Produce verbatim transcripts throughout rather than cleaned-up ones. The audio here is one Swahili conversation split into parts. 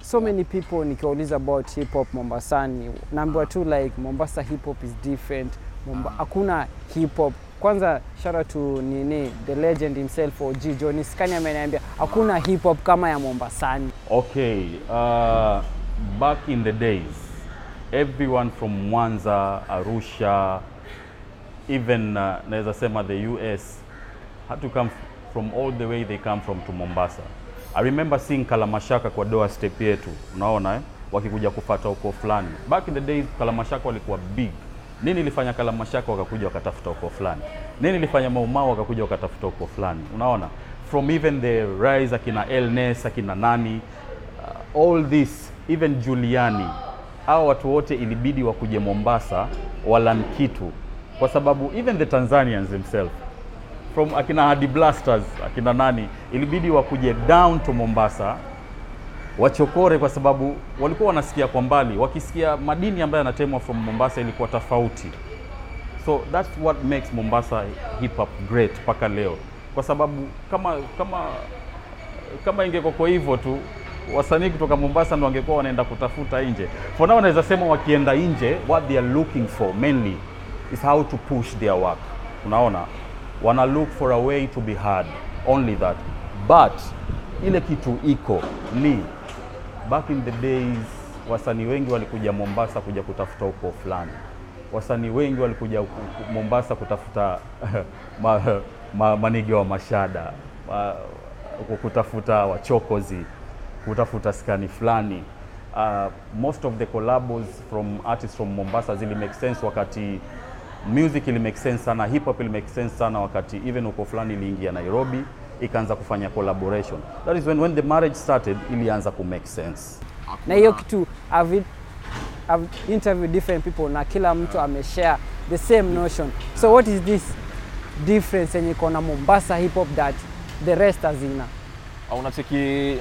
so many people nikiuliza about hip hop Mombasani, naambiwa tu like Mombasa hip hop is different. Momba, hakuna hip hop. Kwanza shout out to nini the legend himself O G Johnny Scania ameniambia hakuna hip hop kama ya Mombasani. Okay, uh, back in the days, everyone from Mwanza, Arusha, even uh, naweza sema the U S had to come from all the way they come from to Mombasa. I remember seeing Kalamashaka kwa doa step yetu, unaona eh, wakikuja kufuata uko fulani. Back in the days Kalamashaka walikuwa big. Nini ilifanya Kalamashaka wakakuja wakatafuta uko fulani? Nini ilifanya Mau Mau wakakuja wakatafuta uko fulani? Unaona? From even the rise akina El Ness, akina nani, uh, all this, even Juliani, hao watu wote ilibidi wakuje Mombasa walan kitu, kwa sababu even the Tanzanians themselves from akina Hadi Blasters, akina nani, ilibidi wakuje down to Mombasa wachokore, kwa sababu walikuwa wanasikia kwa mbali, wakisikia madini ambayo yanatemwa from Mombasa ilikuwa tofauti. So that's what makes Mombasa hip hop great paka leo, kwa sababu kama kama kama ingekuwa kwa hivyo tu wasanii kutoka Mombasa ndio wangekuwa wanaenda kutafuta nje. For now naweza sema wakienda nje, what they are looking for mainly is how to push their work. Unaona, wana look for a way to be heard, only that. But ile kitu iko ni back in the days wasanii wengi walikuja Mombasa kuja kutafuta uko fulani. Wasanii wengi walikuja Mombasa kutafuta ma, ma, manige wa Mashada, ma, kutafuta wachokozi, kutafuta skani fulani. Uh, most of the collabos from artists from Mombasa zili make sense wakati music ili make sense sana, hip hop ili make sense sana wakati even uko fulani iliingia Nairobi ikaanza kufanya collaboration. That is when when the marriage started ilianza ku make sense. Na hiyo kitu I've, I've interviewed different people na kila mtu ameshare the same notion. So what is this difference yenye iko na Mombasa hip hop that the rest hazina? Unacheki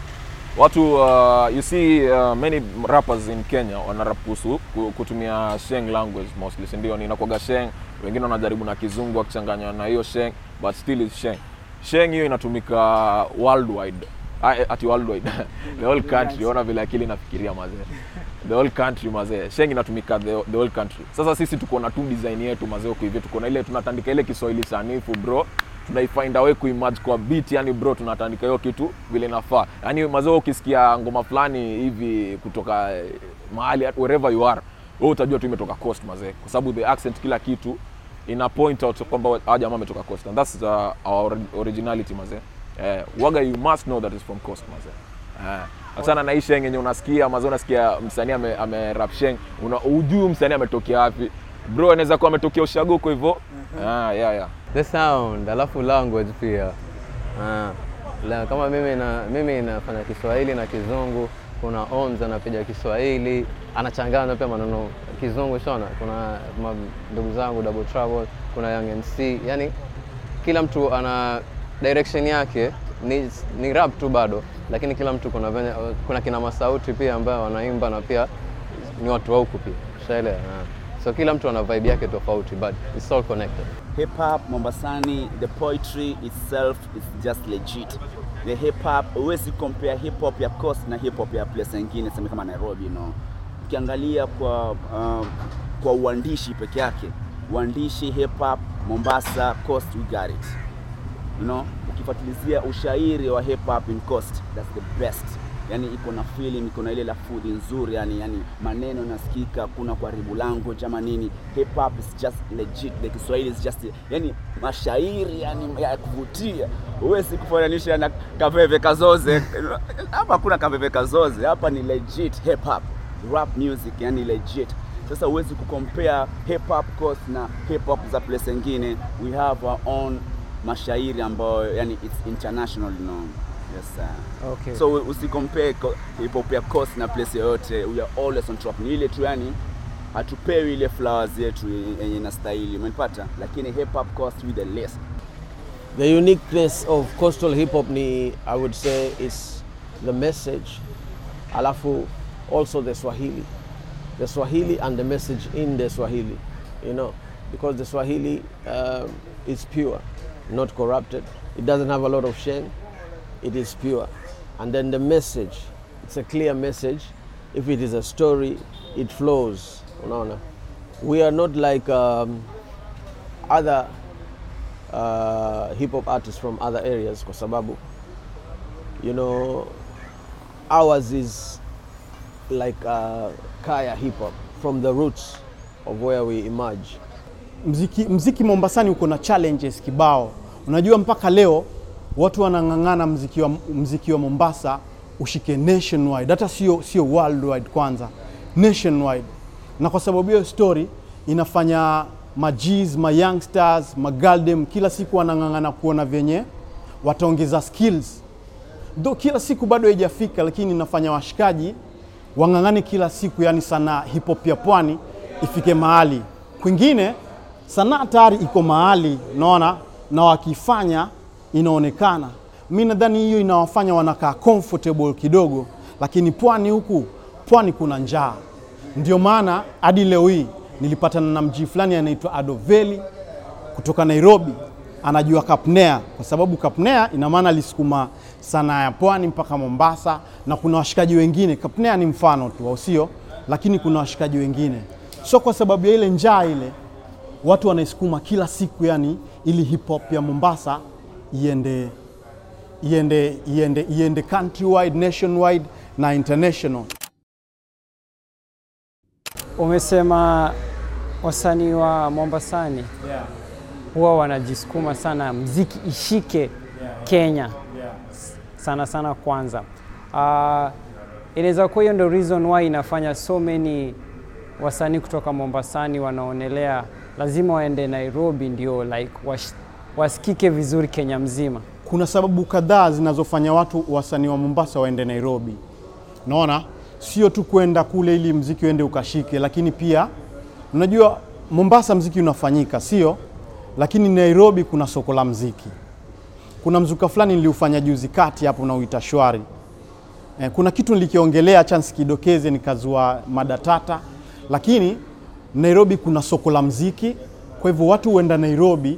watu uh, you see uh, many rappers in Kenya wanarap kuhusu kutumia Sheng language mostly, si ndio? Inakuwa Sheng, wengine wanajaribu na Kizungu wakichanganya na hiyo Sheng, but still is Sheng. Sheng hiyo inatumika worldwide. Ati worldwide. The whole country, ona vile akili nafikiria mazee. The whole country mazee. Sheng inatumika the, the whole country. Sasa sisi tuko na tu design yetu mazee huko hivi, tuko na ile tunatandika ile Kiswahili sanifu bro. Tunaifind a way kuimage kwa beat, yani bro tunatandika hiyo kitu vile inafaa. Yani mazee ukisikia ngoma fulani hivi kutoka mahali wherever you are, wewe utajua tu imetoka coast mazee, kwa sababu the accent kila kitu ina point out kwamba hawa jamaa wametoka coast, and that's uh, our originality mazee. Eh, waga you must know that is from coast mazee. Eh, achana na hii Sheng yenye unasikia mazee, unasikia msanii ame, ame rap Sheng, unajua msanii ametokea wapi. Bro anaweza kuwa ametokea Ushago kwa hivyo. Mm-hmm. Ah yeah yeah. The sound, alafu language pia. Ah, la, kama mimi na mimi nafanya Kiswahili na Kizungu, kuna Ons anapiga Kiswahili, anachanganya pia maneno Kizungu shona. Kuna ndugu zangu Double Trouble, kuna Young N C, yani kila mtu ana direction yake, ni ni rap tu bado, lakini kila mtu kuna venye, kuna kina masauti pia ambao wanaimba na pia ni watu wa huku pia. Shaelewa. So kila mtu ana vibe yake tofauti, but it's all connected. Hip hop Mombasani, the poetry itself is just legit. The hip hop, huwezi compare hip hop ya coast na hip hop ya place nyingine sema kama Nairobi, you know. Ukiangalia kwa uh, kwa uandishi peke yake, uandishi hip hop Mombasa coast we got it. You know, ukifuatilizia ushairi wa hip hop in coast, that's the best. Yani iko na feeling, iko na ile lafudhi nzuri, yani yani maneno nasikika, kuna kwa ribu language ama nini. Hip hop is just legit, the Kiswahili is just yani mashairi yani ya kuvutia. Huwezi kufananisha na Kaveve Kazoze. Hapa kuna Kaveve Kazoze, hapa ni legit hip hop, rap music yani legit. Sasa huwezi kucompare hip hop coast na hip hop za place nyingine. We have our own mashairi ambayo yani it's international, you know. Yes sir. Okay. So usicompare hip hop ya coast na place yote. We are always on top. Ni ile tu yani hatupewi ile flowers yetu yenye na style, umenipata? Lakini hip hop coast with the list. The uniqueness of coastal hip hop ni, I would say, is the message. Alafu also the Swahili. The Swahili and the message in the Swahili, you know, because the Swahili um, is pure, not corrupted. It doesn't have a lot of shame. It is pure. And then the message it's a clear message. If it is a story, it flows. Unaona? We are not like um, other uh, hip hop artists from other areas kwa sababu, you know, ours is like uh, kaya hip hop from the roots of where we emerge. Mziki, mziki Mombasani uko na challenges kibao. Unajua mpaka leo watu wanang'ang'ana mziki wa, mziki wa Mombasa ushike nationwide, hata sio sio worldwide kwanza, nationwide. Na kwa sababu hiyo story inafanya majiz, ma youngsters, ma galdem kila siku wanang'ang'ana kuona venye wataongeza skills. Do kila siku bado haijafika, lakini inafanya washikaji wang'ang'ane kila siku, yani sana hip hop ya pwani ifike mahali. Kwingine sanaa tayari iko mahali, unaona, na wakifanya inaonekana. Mimi nadhani hiyo inawafanya wanakaa comfortable kidogo, lakini pwani huku, pwani kuna njaa. Ndio maana hadi leo hii nilipatana na mji fulani anaitwa Adoveli kutoka Nairobi, anajua Kapnea kwa sababu Kapnea ina maana alisukuma sanaa ya pwani mpaka Mombasa, na kuna washikaji wengine. Kapnea ni mfano tu, au sio? Lakini kuna washikaji wengine. So kwa sababu ya ile njaa ile, watu wanaisukuma kila siku, yani ili hip hop ya Mombasa iende iende iende iende countrywide, nationwide na international. Umesema wasanii wa Mombasani, yeah, huwa wanajisukuma sana mziki ishike, yeah, Kenya, yeah, sana sana kwanza. Uh, inaweza kuwa hiyo ndio reason why inafanya so many wasanii kutoka Mombasani wanaonelea lazima waende Nairobi ndio like wash, wasikike vizuri Kenya mzima. Kuna sababu kadhaa zinazofanya watu wasanii wa Mombasa waende Nairobi. Unaona? Sio tu kwenda kule ili mziki uende ukashike, lakini pia unajua Mombasa mziki unafanyika, sio? Lakini Nairobi kuna soko la mziki. Kuna mzuka fulani niliufanya juzi kati hapo na uita Shwari. Eh, kuna kitu nilikiongelea chance kidokeze nikazua mada tata, lakini Nairobi kuna soko la mziki. Kwa hivyo watu huenda Nairobi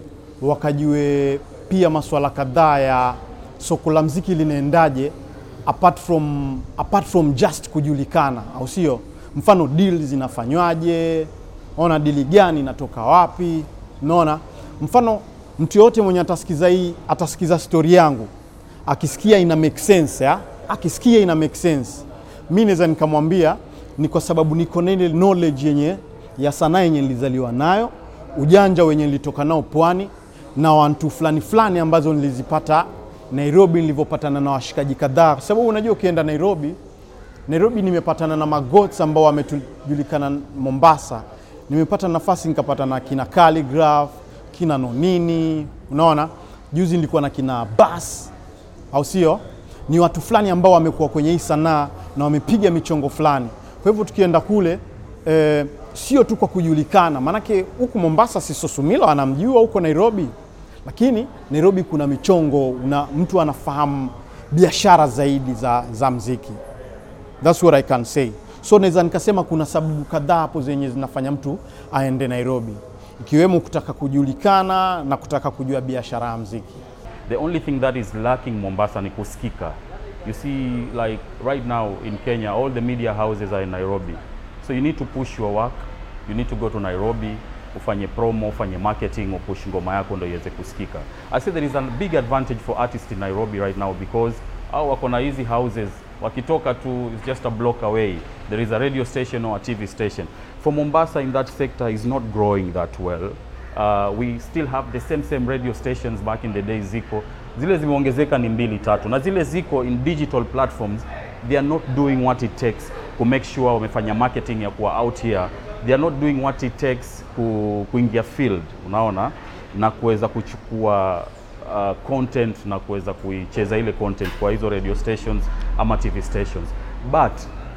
wakajue pia masuala kadhaa ya soko la mziki linaendaje, apart from apart from just kujulikana, au sio? Mfano deals zinafanywaje, ona deal gani inatoka wapi, unaona? Mfano mtu yote mwenye atasikiza hii atasikiza story yangu, akisikia ina make sense, ya akisikia ina make sense, mimi naweza nikamwambia ni kwa sababu niko na ile knowledge yenye ya sanaa yenye nilizaliwa nayo, ujanja wenye nilitoka nao pwani, na watu fulani fulani ambazo nilizipata Nairobi nilipopatana na washikaji kadhaa. Kwa sababu unajua ukienda Nairobi, Nairobi nimepatana na magots ambao wamejulikana Mombasa. Nimepata nafasi nikapata na kina Calligraph, kina Nonini, unaona? Juzi nilikuwa na kina Bass, au sio? Ni watu fulani ambao wamekuwa kwenye hii sanaa na wamepiga michongo fulani. Kwa hivyo tukienda kule eh, sio tu kwa kujulikana, manake huku Mombasa si Sosumila anamjua huko Nairobi, lakini Nairobi kuna michongo, una mtu anafahamu biashara zaidi za za muziki. That's what I can say. So naweza nikasema kuna sababu kadhaa hapo zenye zinafanya mtu aende Nairobi, ikiwemo kutaka kujulikana na kutaka kujua biashara ya muziki. The only thing that is lacking Mombasa ni kusikika. You see, like right now in Kenya, all the media houses are in Nairobi. So you need to push your work. You need to go to Nairobi, ufanye promo, ufanye marketing, upush ngoma yako ndio iweze kusikika. I say there is a big advantage for artists in Nairobi right now because au wako na hizi houses, wakitoka tu is just a block away. There is a radio station or a T V station. For Mombasa in that sector is not growing that well. Uh, we still have the same same radio stations back in the days ziko. Zile zimeongezeka ni mbili tatu. Na zile ziko in digital platforms, they are not doing what it takes to make sure wamefanya marketing ya kuwa out here. They are not doing what it takes ku, kuingia field, unaona, na kuweza kuchukua uh, content na kuweza kuicheza ile content kwa hizo radio stations ama T V stations. But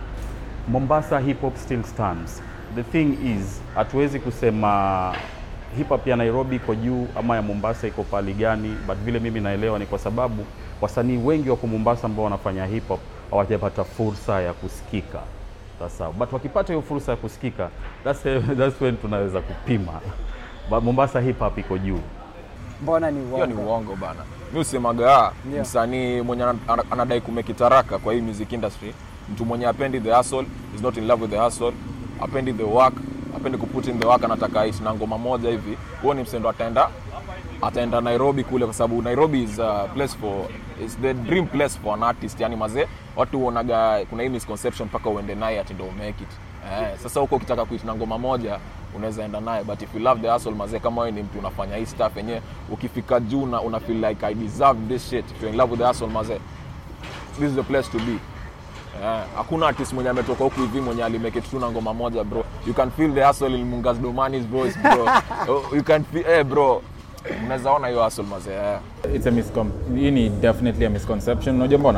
Mombasa hip hop still stands. The thing is, hatuwezi kusema hip hop ya Nairobi iko juu ama ya Mombasa iko pali gani, but vile mimi naelewa ni kwa sababu wasanii wengi wa Mombasa ambao wanafanya hip hop hawajapata fursa ya kusikika. Sasa but wakipata hiyo fursa ya kusikika, that's that's when tunaweza kupima. But Mombasa hip hop iko juu. Mbona ni uongo? Hiyo ni uongo bana. Mimi usemaga yeah, msanii mwenye anadai kumekitaraka kwa hii music industry Mtu mwenye apendi the hustle is not in love with the hustle, apendi the work, apendi kuput in the work, anataka ishi na ngoma moja hivi, huo ni msendo ataenda ataenda Nairobi kule, kwa sababu Nairobi is a place for, is the dream place for an artist. Yani mazee watu huonaga kuna hii misconception mpaka uende naye ati ndio make it. Eh, sasa huko ukitaka kuishi na ngoma moja unaweza enda naye, but if you love the hustle mazee, kama wewe ni mtu unafanya hii stuff yenyewe, ukifika juu na una feel like I deserve this shit, if you're in love with the hustle mazee, this is the place to be. Eh, hakuna artist mwenye ametoka huku hivi mwenye alimake it tu na ngoma moja bro. You can feel the hustle in Mungas Domani's voice bro. You can feel eh bro. Unaweza ona hiyo hustle mazee. Yeah. It's a miscom ini definitely a misconception. Unajua mbona?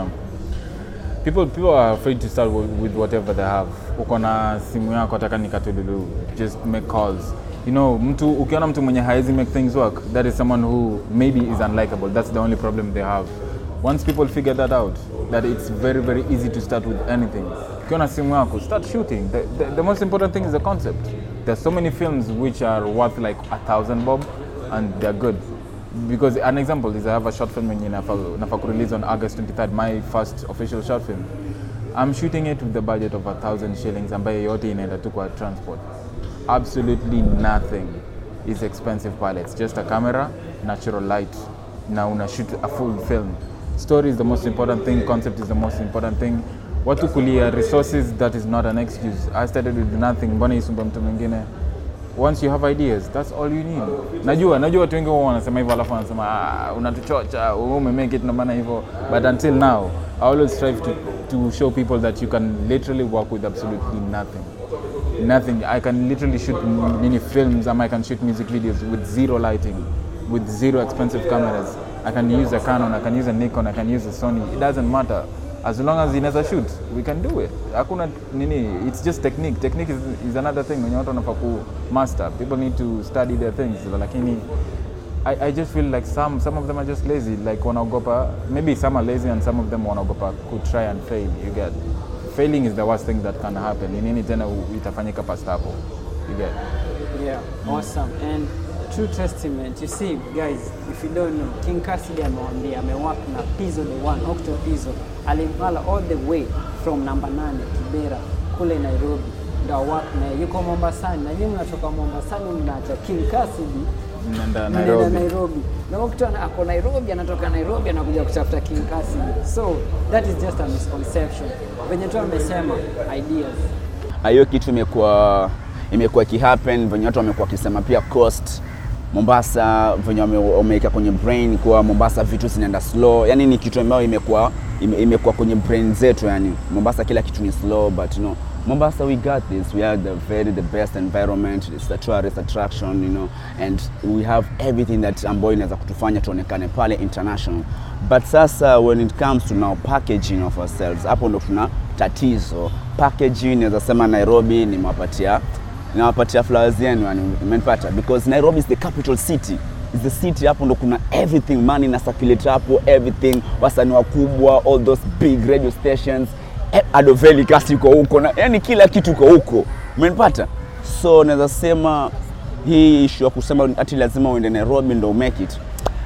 People people are afraid to start with, with whatever they have. Uko na simu yako ataka nikatululu, just make calls. You know, mtu ukiona mtu mwenye haizi make things work, that is someone who maybe is unlikable. That's the only problem they have. Once people figure that out, that it's very very easy to start with anything. Ukiona simu yako, start shooting. The, the, the most important thing is the concept. There's so many films which are worth like a thousand bob and they're good. Because an example is I have a short film in Nafaku release on August twenty-third, my first official short film. I'm shooting it with the budget of a thousand shillings ambaye yote inaenda tu kwa transport. Absolutely nothing is expensive pale. It's just a camera, natural light. Now una shoot a full film. Story is the most important thing, concept is the most important thing. Watu kulia resources, that is not an excuse. I started with nothing, mbona isumba mtu mwingine. Once you have ideas, that's all you need. Najua, najua watu wengi wanasema hivyo alafu wanasema ah, unatuchocha, ume make it na maana hivyo. But until now, I always strive to to show people that you can literally work with absolutely nothing. Nothing. I can literally shoot mini films, and I can shoot music videos with zero lighting, with zero expensive cameras. I can use a Canon, I can use a Nikon, I can use a Sony. It doesn't matter. As long as inaweza shoot, we can do it. Hakuna nini, it's just technique. Technique is, is another thing when you want to master. People need to study their things. Lakini I, I just feel like some some of them are just lazy. Like wanaogopa, maybe some are lazy and some of them wanaogopa could try and fail. You get. Failing is the worst thing that can happen. Ni nini tena itafanyika past hapo. You get. Yeah, awesome. And true testament. You see, guys, if you don't know, King Cassidy amewambia amework na Pizzo the one, Octo Pizzo. Alimpala all the way from number nane Kibera kule Nairobi. Ndio work na yuko Mombasani. Na nyinyi mnatoka Mombasani mnaacha King Cassidy Nenda Nairobi. Nairobi. Na Octo ako Nairobi, anatoka Nairobi anakuja kutafuta King Cassidy. So that is just a misconception. Venye tu amesema ideas. Hiyo kitu imekuwa imekuwa kihappen, venye watu wamekuwa kisema pia cost Mombasa, venye wameweka kwenye brain kwa Mombasa vitu zinaenda slow. Yani ni kitu ambayo imekuwa ime, imekuwa kwenye brain zetu, yani Mombasa kila kitu ni slow, but you know Mombasa we got this, we are the very the best environment, it's the tourist attraction, you know, and we have everything that ambayo inaweza kutufanya tuonekane pale international. But sasa when it comes to now packaging of ourselves, hapo ndo tuna tatizo. Packaging inaweza sema Nairobi ni mapatia nawapatia flowers yenu, yani umenipata, because Nairobi is the capital city. Is the city hapo ndo kuna everything, money na circulate hapo, everything, wasanii wakubwa, all those big radio stations, Adoveli cast yuko huko, na yani kila kitu uko huko, umenipata. So naweza sema hii issue ya kusema ati lazima uende Nairobi ndo make it,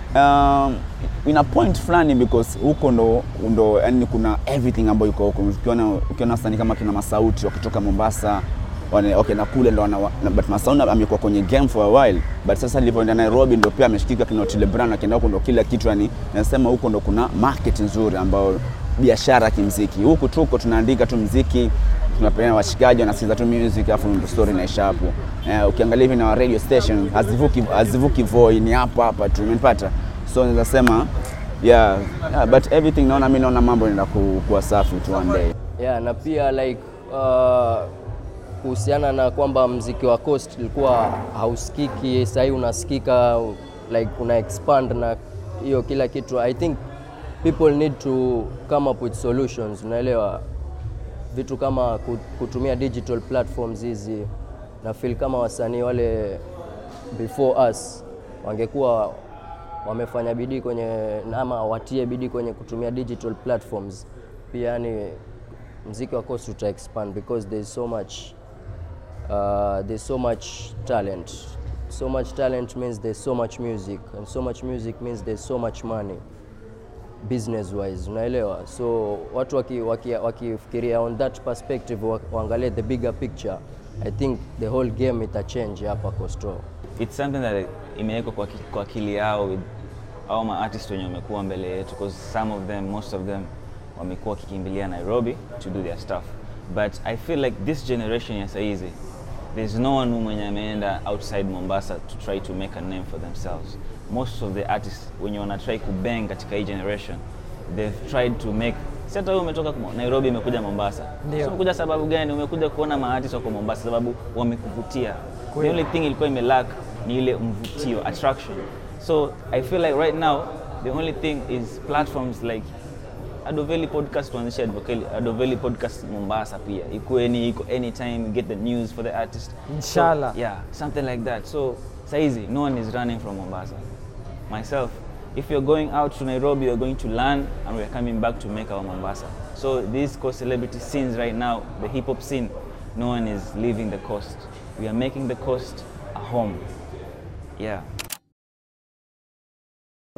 um, ina point fulani, because huko ndo ndo yani kuna everything ambayo yuko huko. Ukiona ukiona wasanii kama kina Masauti wakitoka Mombasa wane, okay na kule ndo wana, but Masauna amekuwa kwenye game for a while, but sasa nilipoenda Nairobi ndo pia ameshikika kina Otile Brown, akienda huko ndo kila kitu, yani nasema huko ndo kuna market nzuri ambayo biashara kimuziki. Huko tuko tunaandika tu muziki, tunapeana washikaji wanasikiza tu music, afu ndo story inaisha hapo. Eh, ukiangalia hivi na radio station hazivuki hazivuki voi, ni hapa hapa tu, umenipata. So naweza sema yeah, yeah, but everything naona mimi naona mambo yanaenda kuwa safi tu one day. Yeah, na pia like uh, kuhusiana na kwamba mziki wa Coast ilikuwa hausikiki, sasa hivi unasikika, like una expand na hiyo kila kitu. I think people need to come up with solutions, unaelewa, vitu kama kutumia digital platforms hizi. Na feel kama wasanii wale before us wangekuwa wamefanya bidii kwenye ama watie bidii kwenye kutumia digital platforms pia, yani mziki wa Coast uta expand, because there's so much uh, there's so much talent. So much talent means there's so much music, and so much music means there's so much money. business wise, unaelewa. So watu wakifikiria waki, waki on that perspective, waangalie the bigger picture, I think the whole game ita change hapa Coastal. It's something that imewekwa kwa, kwa akili yao with au ma artists wenye wamekuwa mbele yetu, because some of them, most of them wamekuwa kikimbilia Nairobi to do their stuff, but I feel like this generation ya saizi, there's no one mwenye ameenda outside Mombasa to try to make a name for themselves. Most of the artists wenye wana try kubang katika hii generation, they've tried to make. Sasa wewe umetoka Nairobi umekuja Mombasa. Sio umekuja sababu gani? Umekuja kuona ma artists wako Mombasa sababu wamekuvutia. The only thing ilikuwa imelack ni ile mvutio, attraction. So I feel like right now the only thing is platforms like Adoveli podcast, tuanzishe Adoveli podcast Mombasa pia. Ikuwe ni iko anytime, get the news for the artist. Inshallah. So, yeah, something like that. So saizi no one is running from Mombasa. Myself, if you're going out to Nairobi, you're going to learn, and we're coming back to make our Mombasa. So these Coast celebrity scenes right now, the hip hop scene, no one is leaving the coast. We are making the coast a home. Yeah.